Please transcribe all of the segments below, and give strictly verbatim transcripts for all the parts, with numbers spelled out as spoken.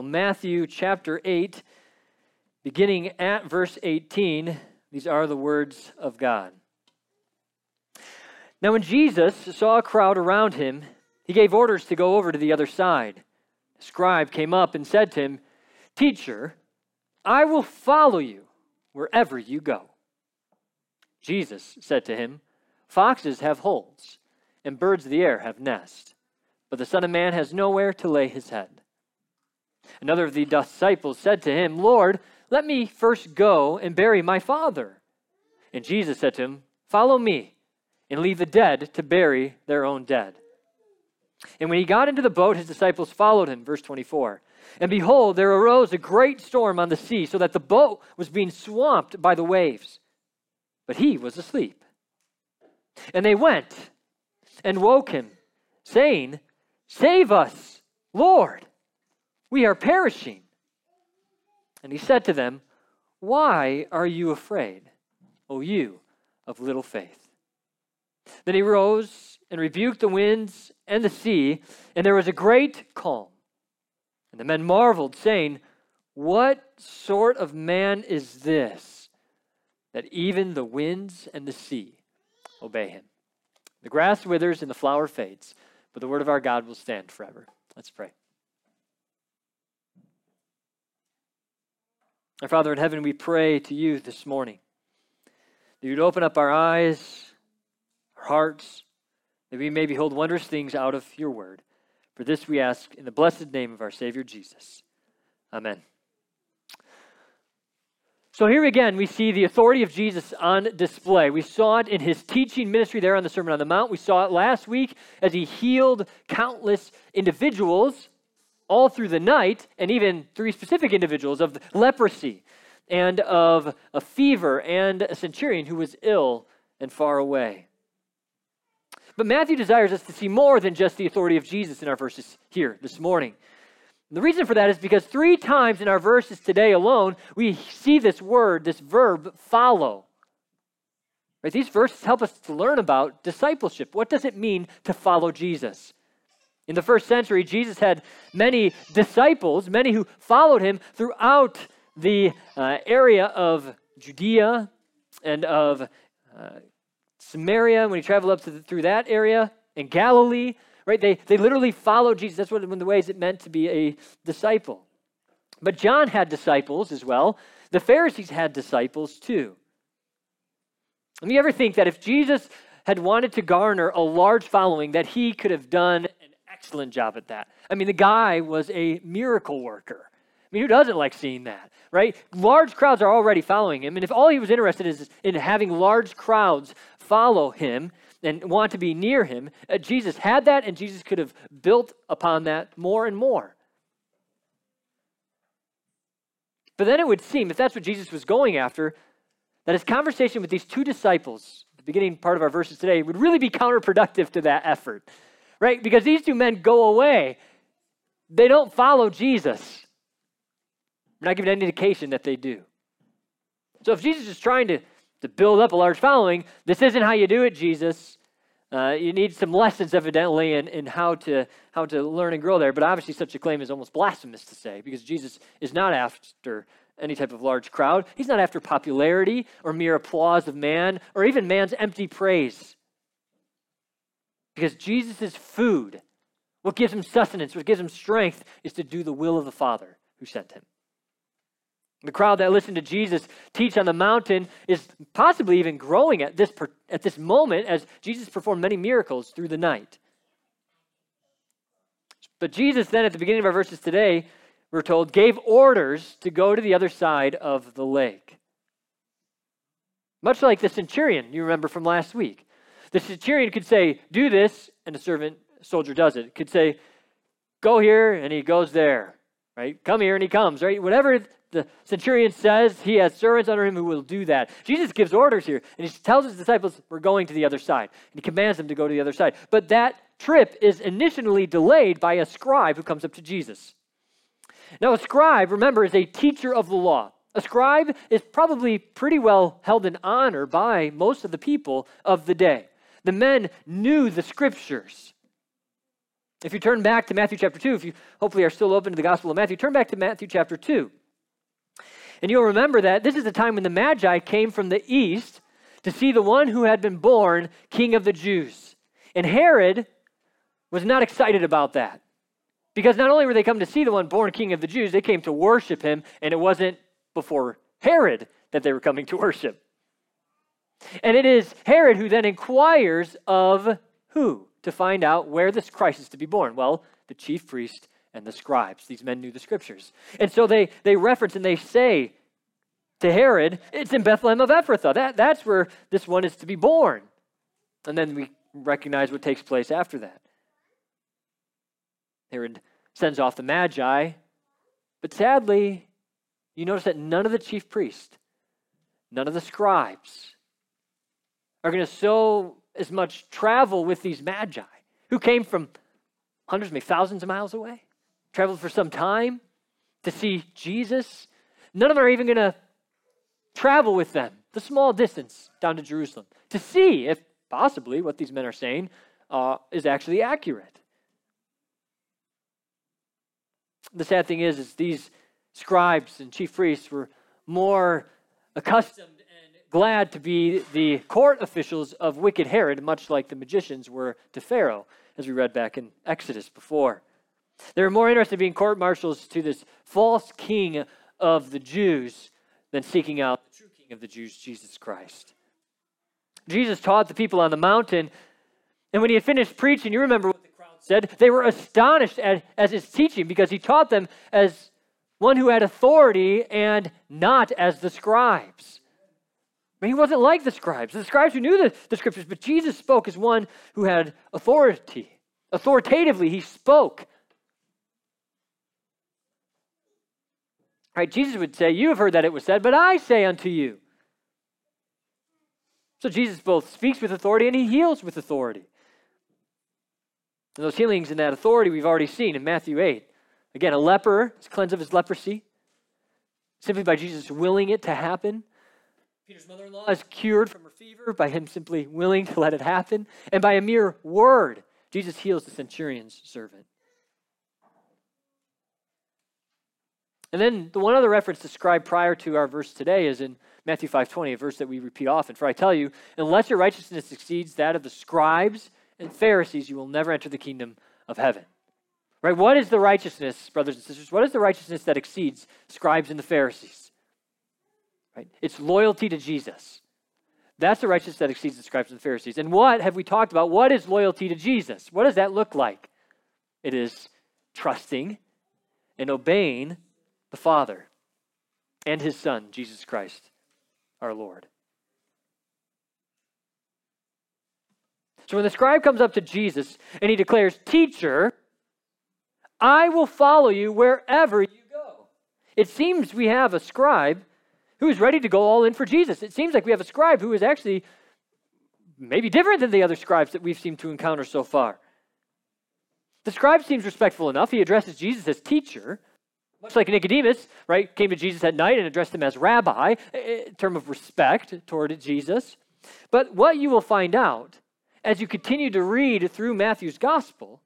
Matthew chapter eight, beginning at verse eighteen, these are the words of God. Now when Jesus saw a crowd around him, he gave orders to go over to the other side. The scribe came up and said to him, "Teacher, I will follow you wherever you go." Jesus said to him, "Foxes have holes, and birds of the air have nests, but the Son of Man has nowhere to lay his head." Another of the disciples said to him, "Lord, let me first go and bury my father." And Jesus said to him, "Follow me, and leave the dead to bury their own dead." And when he got into the boat, his disciples followed him. Verse twenty-four. And behold, there arose a great storm on the sea, so that the boat was being swamped by the waves. But he was asleep. And they went and woke him, saying, "Save us, Lord, we are perishing." And he said to them, "Why are you afraid, O you of little faith?" Then he rose and rebuked the winds and the sea, and there was a great calm. And the men marveled, saying, "What sort of man is this, that even the winds and the sea obey him?" The grass withers and the flower fades, but the word of our God will stand forever. Let's pray. Our Father in heaven, we pray to you this morning that you'd open up our eyes, our hearts, that we may behold wondrous things out of your word. For this we ask in the blessed name of our Savior Jesus. Amen. So here again, we see the authority of Jesus on display. We saw it in his teaching ministry there on the Sermon on the Mount. We saw it last week as he healed countless individuals all through the night, and even three specific individuals of leprosy and of a fever and a centurion who was ill and far away. But Matthew desires us to see more than just the authority of Jesus in our verses here this morning. And the reason for that is because three times in our verses today alone, we see this word, this verb, follow. Right? These verses help us to learn about discipleship. What does it mean to follow Jesus? In the first century, Jesus had many disciples, many who followed him throughout the uh, area of Judea and of uh, Samaria, when he traveled up to the, through that area, and Galilee, right? They, they literally followed Jesus. That's one of the ways it meant to be a disciple. But John had disciples as well. The Pharisees had disciples too. And you ever think that if Jesus had wanted to garner a large following, that he could have done an excellent job at that? I mean, the guy was a miracle worker. I mean, who doesn't like seeing that, right? Large crowds are already following him, and if all he was interested in is in having large crowds follow him and want to be near him, uh, Jesus had that, and Jesus could have built upon that more and more. But then it would seem, if that's what Jesus was going after, that his conversation with these two disciples, the beginning part of our verses today, would really be counterproductive to that effort, right? Because these two men go away. They don't follow Jesus. We're not giving any indication that they do. So if Jesus is trying to, to build up a large following, this isn't how you do it, Jesus. Uh, you need some lessons, evidently, in, in how to how to learn and grow there. But obviously such a claim is almost blasphemous to say, because Jesus is not after any type of large crowd. He's not after popularity or mere applause of man or even man's empty praise. Because Jesus' food, what gives him sustenance, what gives him strength, is to do the will of the Father who sent him. The crowd that listened to Jesus teach on the mountain is possibly even growing at this at this moment as Jesus performed many miracles through the night. But Jesus then, at the beginning of our verses today, we're told, gave orders to go to the other side of the lake. Much like the centurion you remember from last week. The centurion could say, do this, and the servant soldier does it. Could say, go here, and he goes there. Right? Come here, and he comes. Right? Whatever the centurion says, he has servants under him who will do that. Jesus gives orders here, and he tells his disciples, we're going to the other side. And he commands them to go to the other side. But that trip is initially delayed by a scribe who comes up to Jesus. Now, a scribe, remember, is a teacher of the law. A scribe is probably pretty well held in honor by most of the people of the day. The men knew the scriptures. If you turn back to Matthew chapter two, if you hopefully are still open to the Gospel of Matthew, turn back to Matthew chapter two. And you'll remember that this is the time when the Magi came from the east to see the one who had been born King of the Jews. And Herod was not excited about that. Because not only were they coming to see the one born King of the Jews, they came to worship him, and it wasn't before Herod that they were coming to worship. And it is Herod who then inquires of who to find out where this Christ is to be born. Well, the chief priest and the scribes. These men knew the scriptures. And so they, they reference and they say to Herod, it's in Bethlehem of Ephrathah. That, that's where this one is to be born. And then we recognize what takes place after that. Herod sends off the Magi, but sadly, you notice that none of the chief priests, none of the scribes are going to so as much travel with these Magi who came from hundreds, maybe thousands of miles away, traveled for some time to see Jesus. None of them are even going to travel with them the small distance down to Jerusalem to see if possibly what these men are saying uh, is actually accurate. The sad thing is, is these scribes and chief priests were more accustomed and glad to be the court officials of wicked Herod, much like the magicians were to Pharaoh, as we read back in Exodus before. They were more interested in being court marshals to this false king of the Jews than seeking out the true king of the Jews, Jesus Christ. Jesus taught the people on the mountain, and when he had finished preaching, you remember what the crowd said? They were astonished at as his teaching because he taught them as one who had authority and not as the scribes. I mean, he wasn't like the scribes. The scribes who knew the, the scriptures, but Jesus spoke as one who had authority. Authoritatively, he spoke. Right? Jesus would say, you have heard that it was said, but I say unto you. So Jesus both speaks with authority and he heals with authority. And those healings and that authority we've already seen in Matthew eight. Again, a leper is cleansed of his leprosy simply by Jesus willing it to happen. Peter's mother-in-law is cured from her fever by him simply willing to let it happen. And by a mere word, Jesus heals the centurion's servant. And then the one other reference described prior to our verse today is in Matthew five twenty, a verse that we repeat often. For I tell you, unless your righteousness exceeds that of the scribes and Pharisees, you will never enter the kingdom of heaven. Right? What is the righteousness, brothers and sisters? What is the righteousness that exceeds scribes and the Pharisees? Right? It's loyalty to Jesus. That's the righteousness that exceeds the scribes and the Pharisees. And what have we talked about? What is loyalty to Jesus? What does that look like? It is trusting and obeying the Father and his Son, Jesus Christ, our Lord. So when the scribe comes up to Jesus and he declares, "Teacher, I will follow you wherever you go." It seems we have a scribe who is ready to go all in for Jesus. It seems like we have a scribe who is actually maybe different than the other scribes that we've seemed to encounter so far. The scribe seems respectful enough. He addresses Jesus as teacher, much like Nicodemus, right, came to Jesus at night and addressed him as rabbi, a term of respect toward Jesus. But what you will find out as you continue to read through Matthew's gospel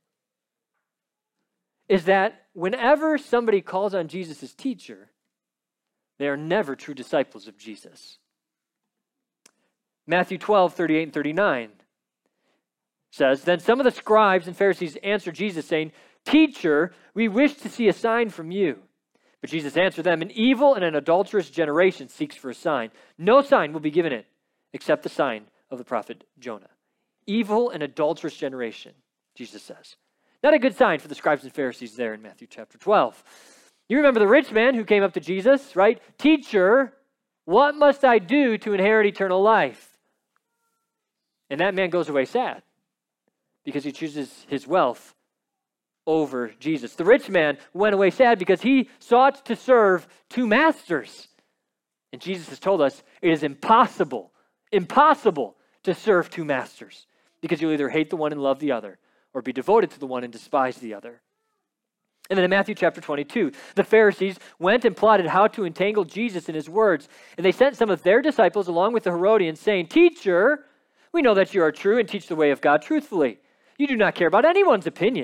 is that whenever somebody calls on Jesus as teacher, they are never true disciples of Jesus. Matthew twelve, thirty-eight and thirty-nine says, "Then some of the scribes and Pharisees answered Jesus, saying, 'Teacher, we wish to see a sign from you.' But Jesus answered them, 'An evil and an adulterous generation seeks for a sign. No sign will be given it except the sign of the prophet Jonah.'" Evil and adulterous generation, Jesus says. Not a good sign for the scribes and Pharisees there in Matthew chapter twelve. You remember the rich man who came up to Jesus, right? "Teacher, what must I do to inherit eternal life?" And that man goes away sad because he chooses his wealth over Jesus. The rich man went away sad because he sought to serve two masters. And Jesus has told us it is impossible, impossible to serve two masters because you'll either hate the one and love the other or be devoted to the one and despise the other. And then in Matthew chapter twenty-two, the Pharisees went and plotted how to entangle Jesus in his words. And they sent some of their disciples along with the Herodians saying, "Teacher, we know that you are true and teach the way of God truthfully. You do not care about anyone's opinion,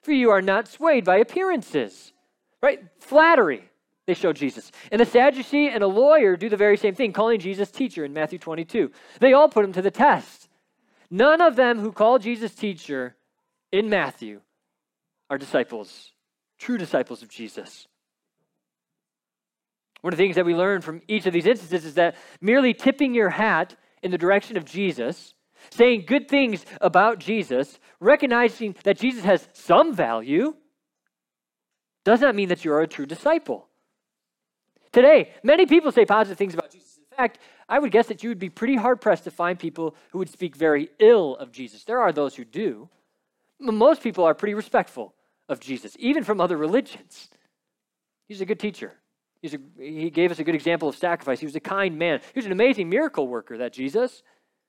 for you are not swayed by appearances. Right? Flattery, they show Jesus. And the Sadducee and a lawyer do the very same thing, calling Jesus teacher in Matthew twenty-two. They all put him to the test. None of them who call Jesus teacher in Matthew are disciples, true disciples of Jesus. One of the things that we learn from each of these instances is that merely tipping your hat in the direction of Jesus, saying good things about Jesus, recognizing that Jesus has some value, does not mean that you're a true disciple. Today, many people say positive things about Jesus. In fact, I would guess that you would be pretty hard-pressed to find people who would speak very ill of Jesus. There are those who do. Most people are pretty respectful of Jesus, even from other religions. He's a good teacher. He's a, he gave us a good example of sacrifice. He was a kind man. He was an amazing miracle worker, that Jesus.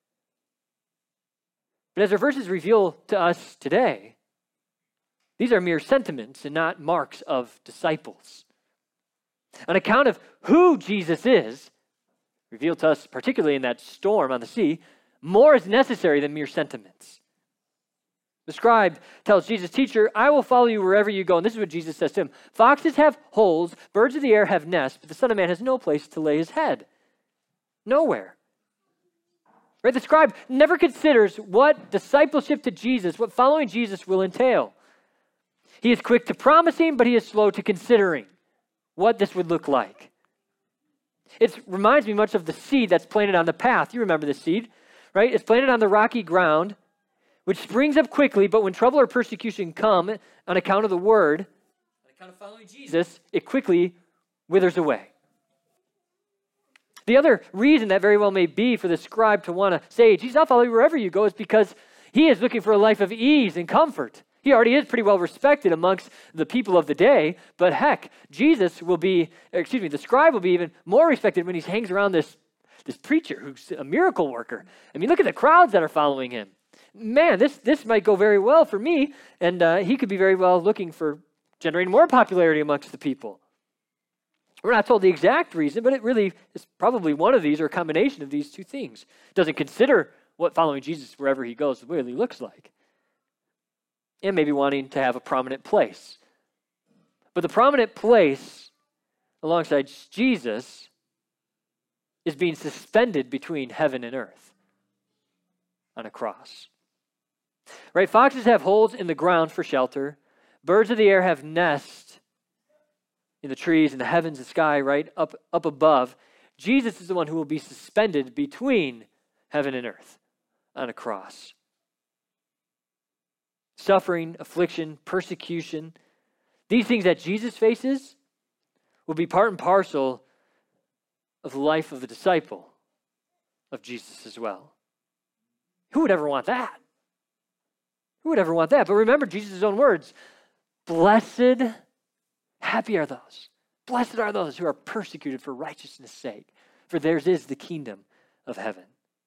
But as our verses reveal to us today, these are mere sentiments and not marks of disciples. On account of who Jesus is, revealed to us particularly in that storm on the sea, more is necessary than mere sentiments. The scribe tells Jesus, teacher, I will follow you wherever you go. And this is what Jesus says to him. Foxes have holes, birds of the air have nests, but the Son of Man has no place to lay his head. Nowhere. Right? The scribe never considers what discipleship to Jesus, what following Jesus will entail. He is quick to promising, but he is slow to considering what this would look like. It reminds me much of the seed that's planted on the path. You remember the seed, right? It's planted on the rocky ground, which springs up quickly, but when trouble or persecution come on account of the word, on account of following Jesus, it quickly withers away. The other reason that very well may be for the scribe to want to say, Jesus, I'll follow you wherever you go, is because he is looking for a life of ease and comfort. He already is pretty well respected amongst the people of the day, but heck, Jesus will be, excuse me, the scribe will be even more respected when he hangs around this, this preacher who's a miracle worker. I mean, look at the crowds that are following him. Man, this, this might go very well for me, and uh, he could be very well looking for generating more popularity amongst the people. We're not told the exact reason, but it really is probably one of these or a combination of these two things. It doesn't consider what following Jesus wherever he goes really looks like. And maybe wanting to have a prominent place. But the prominent place alongside Jesus is being suspended between heaven and earth on a cross. Right? Foxes have holes in the ground for shelter. Birds of the air have nests in the trees, in the heavens, the sky, right up, up above. Jesus is the one who will be suspended between heaven and earth on a cross. Suffering, affliction, persecution, these things that Jesus faces will be part and parcel of the life of a disciple of Jesus as well. Who would ever want that? Who would ever want that? But remember Jesus' own words, blessed, happy are those. Blessed are those who are persecuted for righteousness' sake, for theirs is the kingdom of heaven.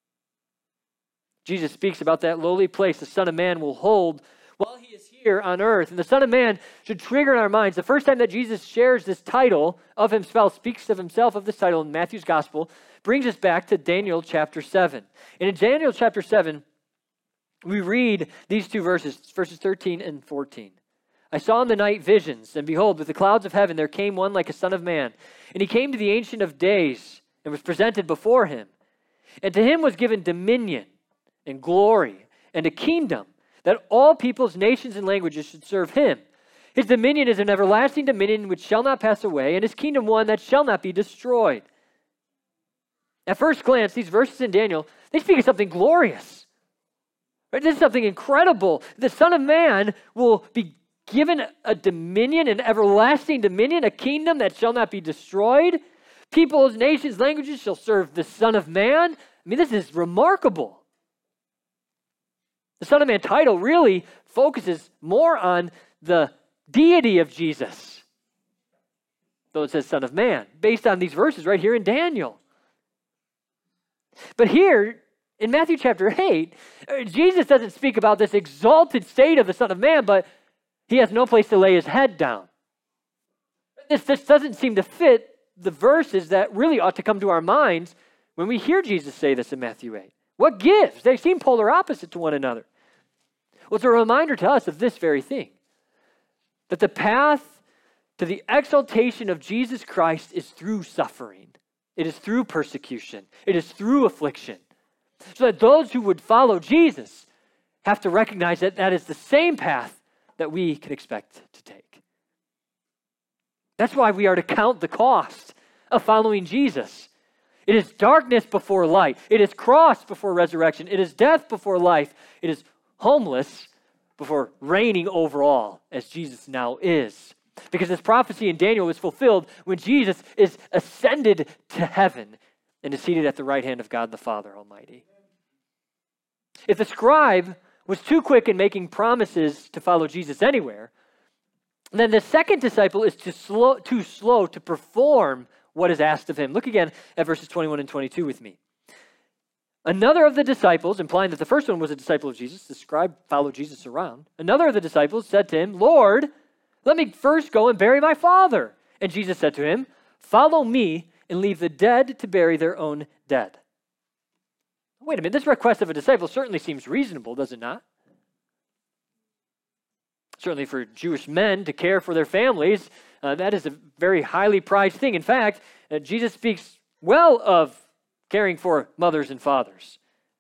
Jesus speaks about that lowly place the Son of Man will hold while he is here on earth. And the Son of Man should trigger in our minds. The first time that Jesus shares this title of himself, speaks of himself of this title in Matthew's gospel, brings us back to Daniel chapter seven. And in Daniel chapter seven, we read these two verses, verses thirteen and fourteen. I saw in the night visions, and behold, with the clouds of heaven there came one like a son of man. And he came to the Ancient of Days and was presented before him. And to him was given dominion and glory and a kingdom, that all peoples, nations, and languages should serve him. His dominion is an everlasting dominion which shall not pass away, and his kingdom one that shall not be destroyed. At first glance, these verses in Daniel, they speak of something glorious. Right? This is something incredible. The Son of Man will be given a dominion, an everlasting dominion, a kingdom that shall not be destroyed. Peoples, nations, languages shall serve the Son of Man. I mean, this is remarkable. The Son of Man title really focuses more on the deity of Jesus, though it says Son of Man, based on these verses right here in Daniel. But here, in Matthew chapter eight, Jesus doesn't speak about this exalted state of the Son of Man, but he has no place to lay his head down. This, this doesn't seem to fit the verses that really ought to come to our minds when we hear Jesus say this in Matthew eight. What gives? They seem polar opposite to one another. Well, it's a reminder to us of this very thing, That the path to the exaltation of Jesus Christ is through suffering. It is through persecution. It is through affliction. So that those who would follow Jesus have to recognize that that is the same path that we can expect to take. That's why we are to count the cost of following Jesus. It is darkness before light. It is cross before resurrection. It is death before life. It is homeless before reigning over all, as Jesus now is. Because this prophecy in Daniel was fulfilled when Jesus is ascended to heaven and is seated at the right hand of God the Father Almighty. If the scribe was too quick in making promises to follow Jesus anywhere, then the second disciple is too slow, too slow to perform what is asked of him. Look again at verses twenty-one and twenty-two with me. Another of the disciples, implying that the first one was a disciple of Jesus, the scribe followed Jesus around. Another of the disciples said to him, Lord, let me first go and bury my father. And Jesus said to him, follow me and leave the dead to bury their own dead. Wait a minute, this request of a disciple certainly seems reasonable, does it not? Certainly for Jewish men to care for their families, uh, that is a very highly prized thing. In fact, uh, Jesus speaks well of caring for mothers and fathers.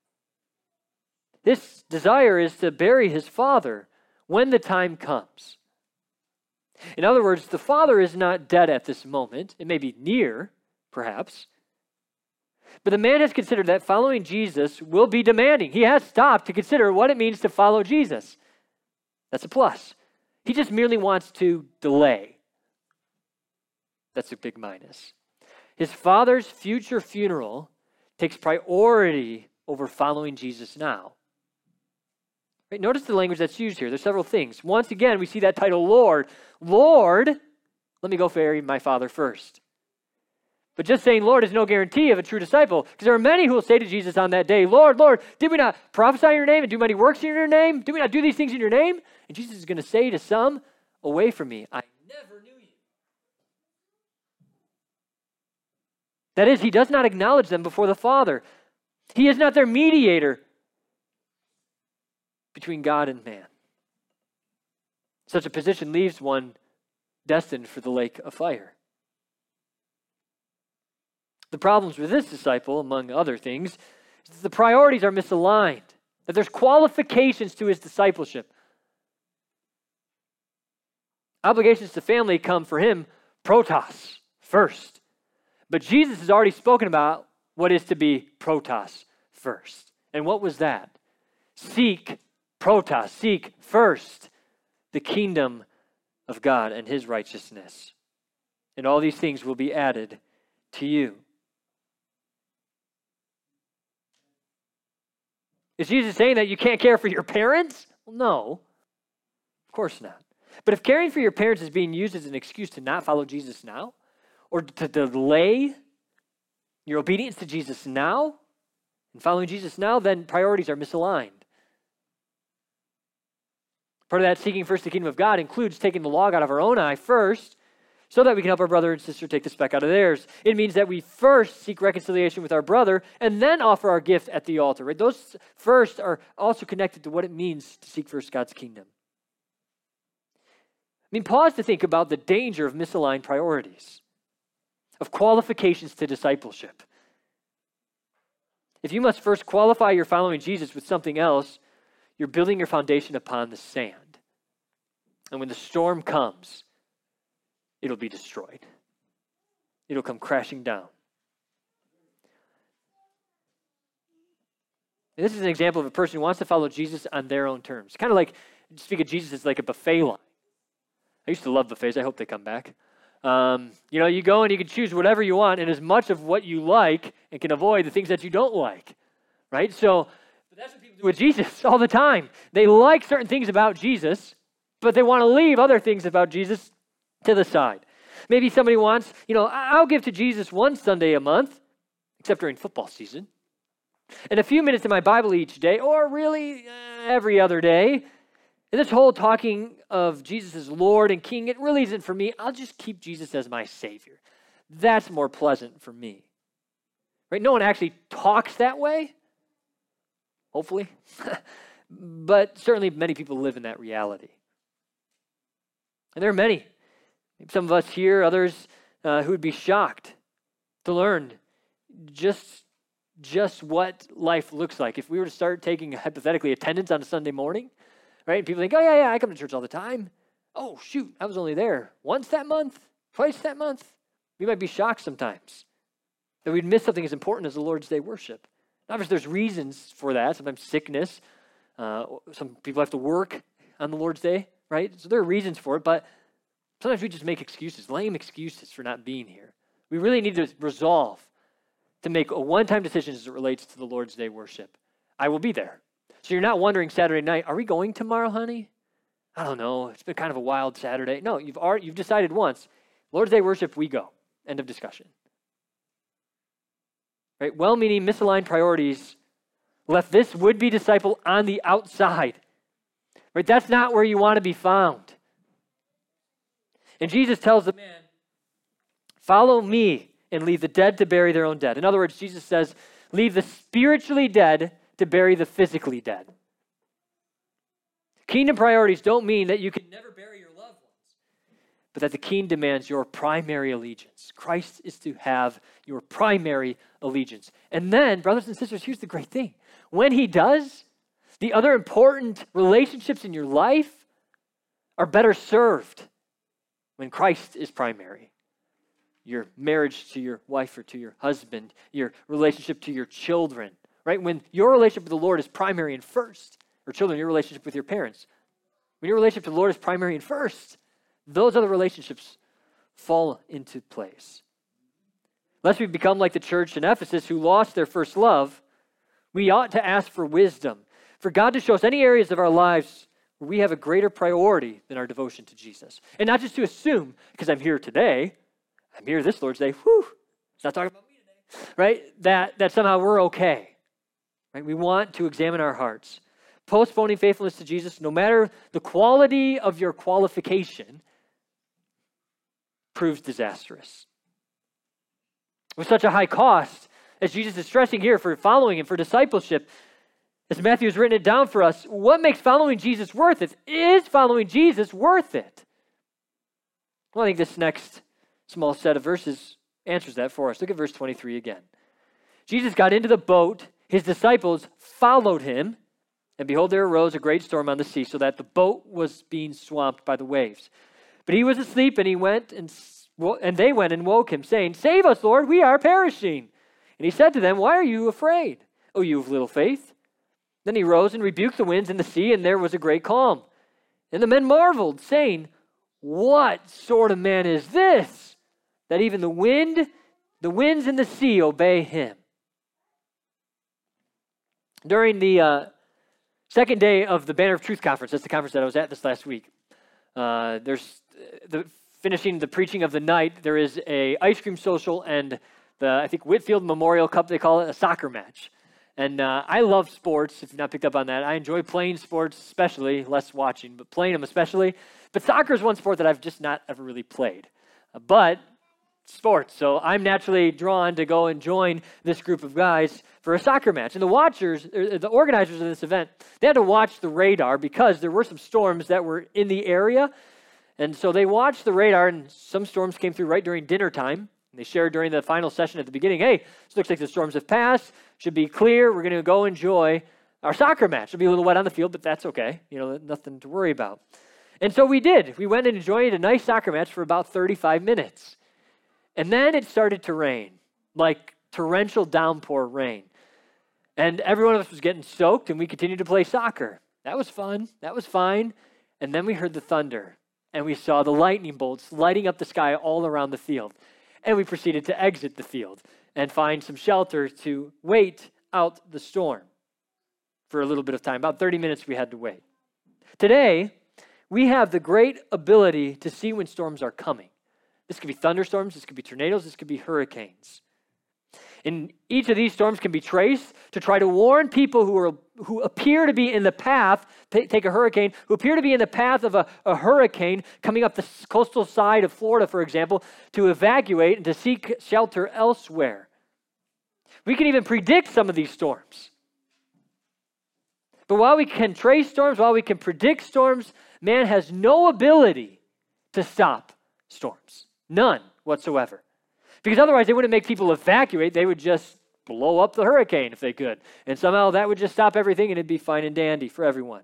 This desire is to bury his father when the time comes. In other words, the father is not dead at this moment. It may be near, perhaps. But the man has considered that following Jesus will be demanding. He has stopped to consider what it means to follow Jesus. That's a plus. He just merely wants to delay. That's a big minus. His father's future funeral takes priority over following Jesus now. Right? Notice the language that's used here. There's several things. Once again, we see that title, Lord. Lord, let me go bury my father first. But just saying Lord is no guarantee of a true disciple, because there are many who will say to Jesus on that day, Lord, Lord, did we not prophesy in your name and do many works in your name? Did we not do these things in your name? And Jesus is going to say to some, away from me, I never knew you. That is, he does not acknowledge them before the Father. He is not their mediator between God and man. Such a position leaves one destined for the lake of fire. The problems with this disciple, among other things, is that the priorities are misaligned, that there's qualifications to his discipleship. Obligations to family come for him, protos, first. But Jesus has already spoken about what is to be protos first. And what was that? Seek, protos, seek first the kingdom of God and his righteousness. And all these things will be added to you. Is Jesus saying that you can't care for your parents? Well, no, of course not. But if caring for your parents is being used as an excuse to not follow Jesus now, or to delay your obedience to Jesus now, and following Jesus now, then priorities are misaligned. Part of that seeking first the kingdom of God includes taking the log out of our own eye first, so that we can help our brother and sister take the speck out of theirs. It means that we first seek reconciliation with our brother and then offer our gift at the altar. Right? Those first are also connected to what it means to seek first God's kingdom. I mean, pause to think about the danger of misaligned priorities, of qualifications to discipleship. If you must first qualify your following Jesus with something else, you're building your foundation upon the sand. And when the storm comes, it'll be destroyed. It'll come crashing down. And this is an example of a person who wants to follow Jesus on their own terms. Kind of like, speak of Jesus as like a buffet line. I used to love buffets. I hope they come back. Um, you know, you go and you can choose whatever you want and as much of what you like and can avoid the things that you don't like, right? So but that's what people do with Jesus all the time. They like certain things about Jesus, but they want to leave other things about Jesus to the side. Maybe somebody wants, you know, I'll give to Jesus one Sunday a month, except during football season, and a few minutes in my Bible each day, or really uh, every other day. And this whole talking of Jesus as Lord and King, it really isn't for me. I'll just keep Jesus as my Savior. That's more pleasant for me. Right? No one actually talks that way, hopefully. But certainly many people live in that reality. And there are many, maybe some of us here, others uh, who would be shocked to learn just, just what life looks like. If we were to start taking, hypothetically, attendance on a Sunday morning, right? And people think, oh, yeah, yeah, I come to church all the time. Oh, shoot, I was only there once that month, twice that month. We might be shocked sometimes that we'd miss something as important as the Lord's Day worship. Obviously, there's reasons for that. Sometimes sickness. Uh, some people have to work on the Lord's Day, right? So there are reasons for it, but sometimes we just make excuses, lame excuses for not being here. We really need to resolve to make a one-time decision as it relates to the Lord's Day worship. I will be there. So you're not wondering Saturday night, are we going tomorrow, honey? I don't know. It's been kind of a wild Saturday. No, you've already, you've decided once. Lord's Day worship, we go. End of discussion. Right? Well-meaning, misaligned priorities left this would-be disciple on the outside. Right? That's not where you want to be found. And Jesus tells the man, follow me and leave the dead to bury their own dead. In other words, Jesus says, leave the spiritually dead to bury the physically dead. Kingdom priorities don't mean that you can never bury your loved ones, but that the king demands your primary allegiance. Christ is to have your primary allegiance. And then, brothers and sisters, here's the great thing. When he does, the other important relationships in your life are better served when Christ is primary. Your marriage to your wife or to your husband, your relationship to your children, right? When your relationship with the Lord is primary and first, or children, your relationship with your parents. When your relationship to the Lord is primary and first, those other relationships fall into place. Lest we become like the church in Ephesus who lost their first love, we ought to ask for wisdom, for God to show us any areas of our lives where we have a greater priority than our devotion to Jesus. And not just to assume, because I'm here today, I'm here this Lord's Day, whew, it's not talking about me today, right? That, that somehow we're okay, right? We want to examine our hearts. Postponing faithfulness to Jesus, no matter the quality of your qualification, proves disastrous. With such a high cost, as Jesus is stressing here for following him, for discipleship, as Matthew has written it down for us, what makes following Jesus worth it? Is following Jesus worth it? Well, I think this next small set of verses answers that for us. Look at verse twenty-three again. Jesus got into the boat, his disciples followed him, and behold, there arose a great storm on the sea, so that the boat was being swamped by the waves. But he was asleep, and he went and and they went and woke him, saying, "Save us, Lord, we are perishing." And he said to them, "Why are you afraid, O you of little faith?" Then he rose and rebuked the winds and the sea, and there was a great calm. And the men marveled, saying, "What sort of man is this, that even the wind, the winds and the sea obey him?" During the uh, second day of the Banner of Truth conference, that's the conference that I was at this last week. Uh, there's the finishing the preaching of the night. There is a ice cream social and the I think Whitfield Memorial Cup. They call it a soccer match. And uh, I love sports. If you've not picked up on that, I enjoy playing sports, especially less watching, but playing them especially. But soccer is one sport that I've just not ever really played. Uh, but sports, so I'm naturally drawn to go and join this group of guys for a soccer match. And the watchers, the organizers of this event, they had to watch the radar because there were some storms that were in the area. And so they watched the radar, and some storms came through right during dinner time. And they shared during the final session at the beginning, hey, this looks like the storms have passed, should be clear, we're going to go enjoy our soccer match. It'll be a little wet on the field, but that's okay. You know, nothing to worry about. And so we did. We went and enjoyed a nice soccer match for about thirty-five minutes. And then it started to rain, like torrential downpour rain. And every one of us was getting soaked, and we continued to play soccer. That was fun. That was fine. And then we heard the thunder, and we saw the lightning bolts lighting up the sky all around the field. And we proceeded to exit the field and find some shelter to wait out the storm for a little bit of time. About thirty minutes we had to wait. Today, we have the great ability to see when storms are coming. This could be thunderstorms, this could be tornadoes, this could be hurricanes. And each of these storms can be traced to try to warn people who are who appear to be in the path, take a hurricane, who appear to be in the path of a, a hurricane coming up the coastal side of Florida, for example, to evacuate and to seek shelter elsewhere. We can even predict some of these storms. But while we can trace storms, while we can predict storms, man has no ability to stop storms. None whatsoever. Because otherwise they wouldn't make people evacuate. They would just blow up the hurricane if they could. And somehow that would just stop everything and it'd be fine and dandy for everyone.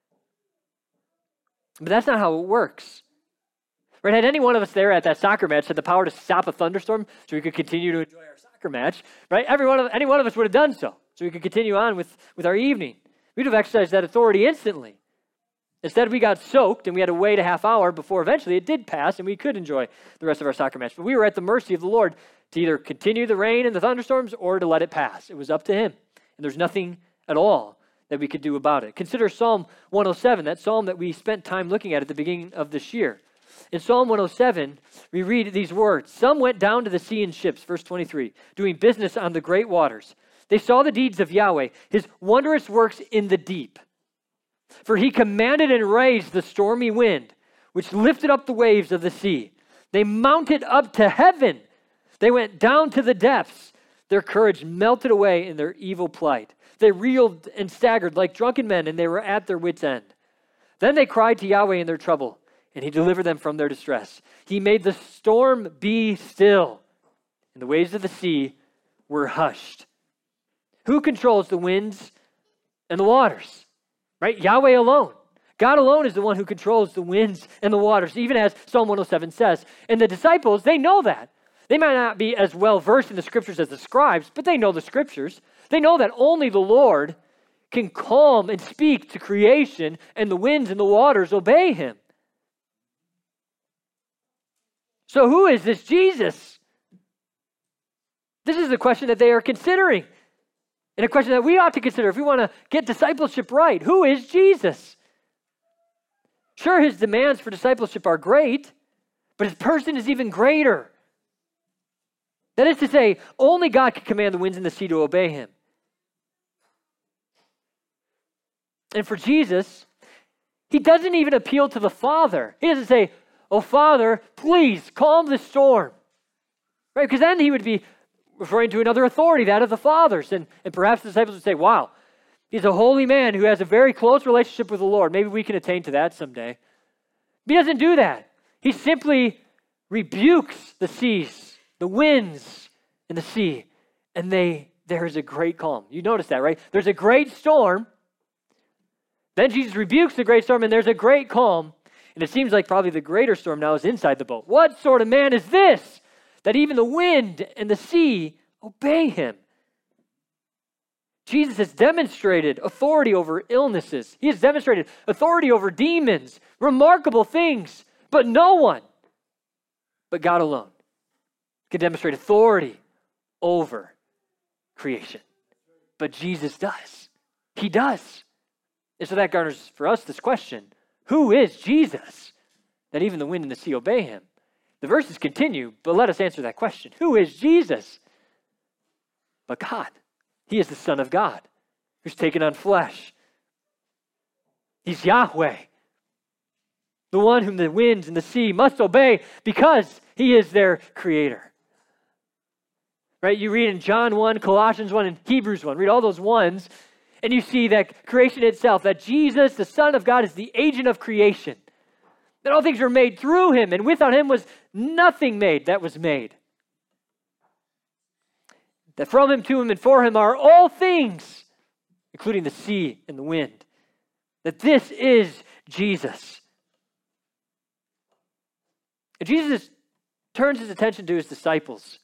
But that's not how it works. Right? Had any one of us there at that soccer match had the power to stop a thunderstorm so we could continue to enjoy our soccer match, right? Every one of, any one of us would have done so, so we could continue on with, with our evening. We'd have exercised that authority instantly. Instead, we got soaked and we had to wait a half hour before eventually it did pass and we could enjoy the rest of our soccer match. But we were at the mercy of the Lord to either continue the rain and the thunderstorms or to let it pass. It was up to him. And there's nothing at all that we could do about it. Consider Psalm one oh seven, that psalm that we spent time looking at at the beginning of this year. In Psalm one oh seven, we read these words. Some went down to the sea in ships, verse twenty-three, doing business on the great waters. They saw the deeds of Yahweh, his wondrous works in the deep. For he commanded and raised the stormy wind, which lifted up the waves of the sea. They mounted up to heaven. They went down to the depths. Their courage melted away in their evil plight. They reeled and staggered like drunken men, and they were at their wits' end. Then they cried to Yahweh in their trouble, and he delivered them from their distress. He made the storm be still, and the waves of the sea were hushed. Who controls the winds and the waters? Right? Yahweh alone. God alone is the one who controls the winds and the waters, even as Psalm one oh seven says. And the disciples, they know that. They might not be as well versed in the scriptures as the scribes, but they know the scriptures. They know that only the Lord can calm and speak to creation, and the winds and the waters obey him. So who is this Jesus? This is the question that they are considering. And a question that we ought to consider if we want to get discipleship right. Who is Jesus? Sure, his demands for discipleship are great, but his person is even greater. That is to say, only God can command the winds and the sea to obey him. And for Jesus, he doesn't even appeal to the Father. He doesn't say, oh, Father, please calm the storm. Right? Because then he would be referring to another authority, that of the Father's. And, and perhaps the disciples would say, wow, he's a holy man who has a very close relationship with the Lord. Maybe we can attain to that someday. But he doesn't do that. He simply rebukes the seas, the winds, and the sea. And they there is a great calm. You notice that, right? There's a great storm. Then Jesus rebukes the great storm, and there's a great calm. And it seems like probably the greater storm now is inside the boat. What sort of man is this, that even the wind and the sea obey him? Jesus has demonstrated authority over illnesses. He has demonstrated authority over demons, remarkable things, but no one, but God alone, can demonstrate authority over creation. But Jesus does. He does. And so that garners for us this question: who is Jesus, that even the wind and the sea obey him? The verses continue, but let us answer that question. Who is Jesus? But God. He is the Son of God who's taken on flesh. He's Yahweh, the one whom the winds and the sea must obey because he is their creator. Right? You read in John one, Colossians one, and Hebrews one. Read all those ones, and you see that creation itself, that Jesus, the Son of God, is the agent of creation. That all things were made through him, and without him was nothing made that was made. That from him, to him, and for him are all things, including the sea and the wind. That this is Jesus. And Jesus turns his attention to his disciples.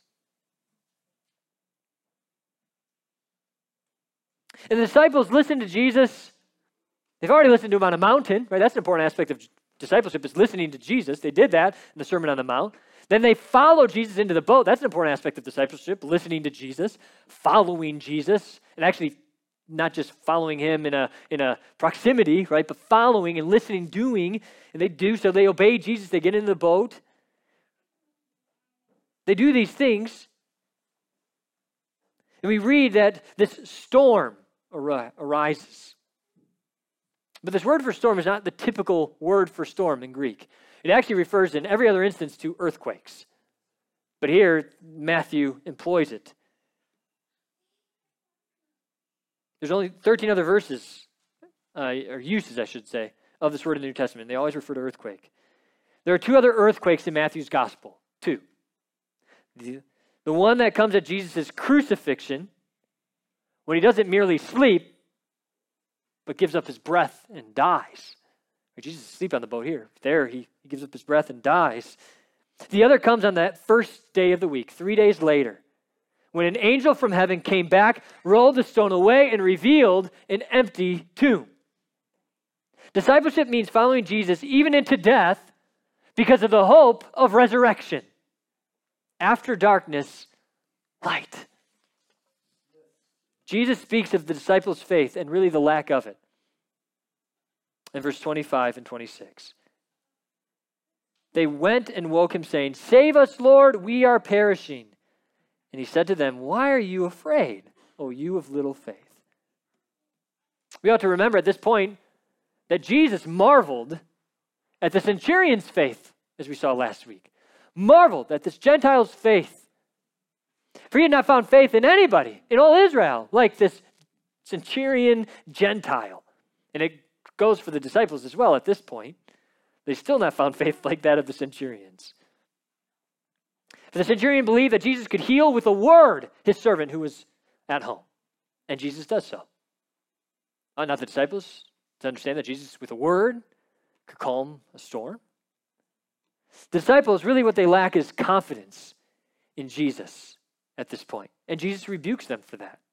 And the disciples listen to Jesus. They've already listened to him on a mountain, right? That's an important aspect of discipleship, is listening to Jesus. They did that in the Sermon on the Mount. Then they follow Jesus into the boat. That's an important aspect of discipleship, listening to Jesus, following Jesus, and actually not just following him in a in a proximity, right? But following and listening, doing, and they do so. They obey Jesus. They get into the boat. They do these things. And we read that this storm ar- arises. But this word for storm is not the typical word for storm in Greek. It actually refers in every other instance to earthquakes. But here, Matthew employs it. There's only thirteen other verses, uh, or uses, I should say, of this word in the New Testament. They always refer to earthquake. There are two other earthquakes in Matthew's gospel. Two. The, the one that comes at Jesus' crucifixion, when he doesn't merely sleep, but gives up his breath and dies. Jesus is asleep on the boat here. There, he, he gives up his breath and dies. The other comes on that first day of the week, three days later, when an angel from heaven came back, rolled the stone away, and revealed an empty tomb. Discipleship means following Jesus even into death because of the hope of resurrection. After darkness, light. Jesus speaks of the disciples' faith and really the lack of it in verse twenty-five and twenty-six. They went and woke him, saying, "Save us, Lord, we are perishing." And he said to them, "Why are you afraid, O you of little faith?" We ought to remember at this point that Jesus marveled at the centurion's faith, as we saw last week. Marveled at this Gentile's faith. For he had not found faith in anybody in all Israel like this centurion Gentile. And it goes for the disciples as well at this point. They still not found faith like that of the centurions. The centurion believed that Jesus could heal with a word his servant who was at home. And Jesus does so. Uh, not the disciples to understand that Jesus, with a word, could calm a storm. The disciples, really what they lack is confidence in Jesus at this point. And Jesus rebukes them for that.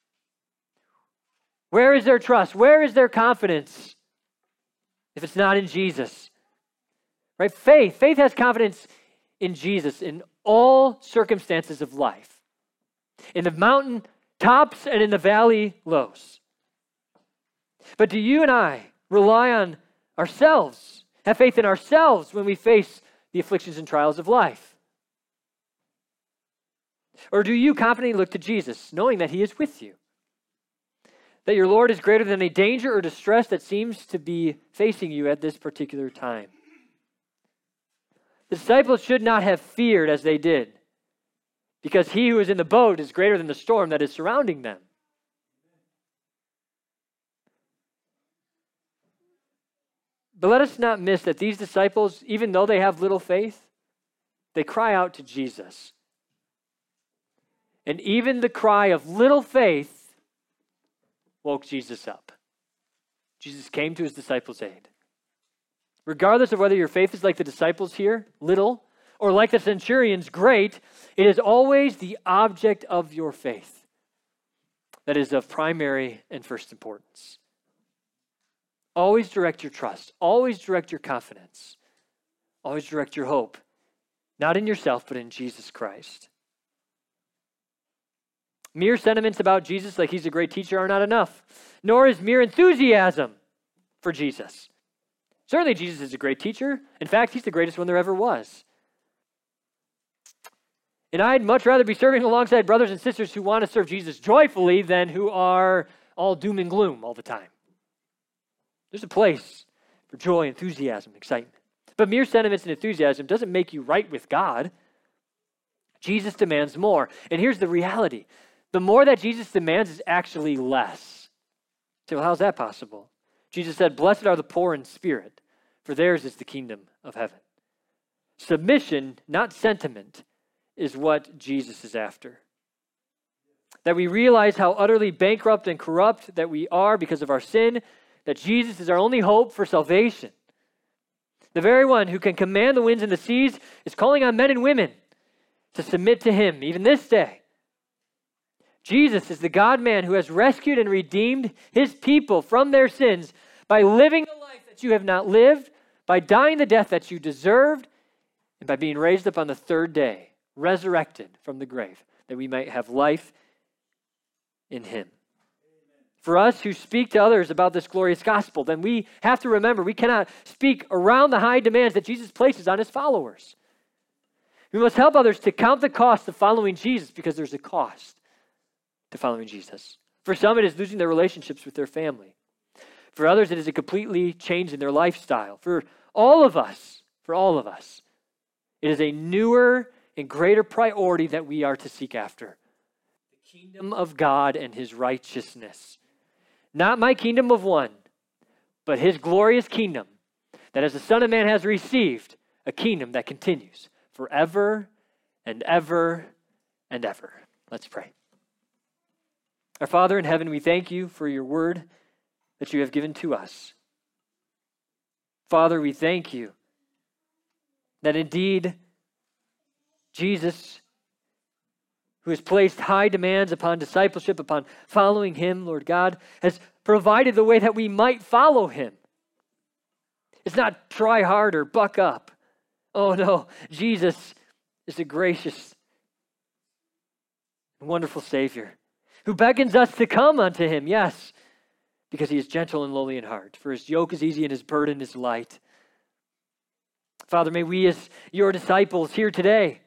Where is their trust? Where is their confidence if it's not in Jesus? Right? Faith. Faith has confidence in Jesus in all circumstances of life. In the mountain tops and in the valley lows. But do you and I rely on ourselves, have faith in ourselves when we face the afflictions and trials of life? Or do you confidently look to Jesus, knowing that he is with you? That your Lord is greater than a danger or distress that seems to be facing you at this particular time? The disciples should not have feared as they did, because he who is in the boat is greater than the storm that is surrounding them. But let us not miss that these disciples, even though they have little faith, they cry out to Jesus. And even the cry of little faith woke Jesus up. Jesus came to his disciples' aid. Regardless of whether your faith is like the disciples here, little, or like the centurions, great, it is always the object of your faith that is of primary and first importance. Always direct your trust. Always direct your confidence. Always direct your hope, not in yourself, but in Jesus Christ. Mere sentiments about Jesus, like he's a great teacher, are not enough, nor is mere enthusiasm for Jesus. Certainly, Jesus is a great teacher. In fact, he's the greatest one there ever was. And I'd much rather be serving alongside brothers and sisters who want to serve Jesus joyfully than who are all doom and gloom all the time. There's a place for joy, enthusiasm, excitement. But mere sentiments and enthusiasm doesn't make you right with God. Jesus demands more. And here's the reality. The more that Jesus demands is actually less. So, well, how's that possible? Jesus said, "Blessed are the poor in spirit, for theirs is the kingdom of heaven." Submission, not sentiment, is what Jesus is after. That we realize how utterly bankrupt and corrupt that we are because of our sin, that Jesus is our only hope for salvation. The very one who can command the winds and the seas is calling on men and women to submit to him, even this day. Jesus is the God-man who has rescued and redeemed his people from their sins by living the life that you have not lived, by dying the death that you deserved, and by being raised up on the third day, resurrected from the grave, that we might have life in him. For us who speak to others about this glorious gospel, then we have to remember we cannot speak around the high demands that Jesus places on his followers. We must help others to count the cost of following Jesus, because there's a cost to following Jesus. For some, it is losing their relationships with their family. For others, it is a completely change in their lifestyle. For all of us, for all of us, it is a newer and greater priority that we are to seek after. The kingdom of God and his righteousness. Not my kingdom of one, but his glorious kingdom that as the Son of Man has received, a kingdom that continues forever and ever and ever. Let's pray. Our Father in heaven, we thank you for your word that you have given to us. Father, we thank you that indeed Jesus, who has placed high demands upon discipleship, upon following him, Lord God, has provided the way that we might follow him. It's not try harder, buck up. Oh no, Jesus is a gracious, wonderful Savior who beckons us to come unto him, yes, because he is gentle and lowly in heart. For his yoke is easy and his burden is light. Father, may we as your disciples here today,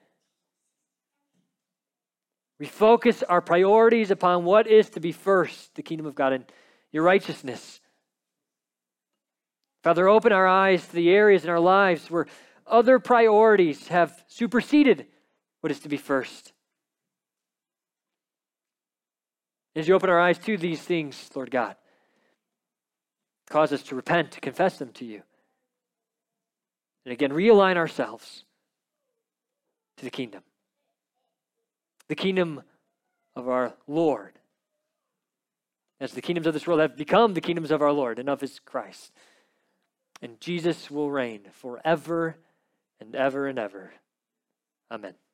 we focus our priorities upon what is to be first, the kingdom of God and your righteousness. Father, open our eyes to the areas in our lives where other priorities have superseded what is to be first. As you open our eyes to these things, Lord God, cause us to repent, to confess them to you. And again, realign ourselves to the kingdom. The kingdom of our Lord. As the kingdoms of this world have become the kingdoms of our Lord and of his Christ. And Jesus will reign forever and ever and ever. Amen.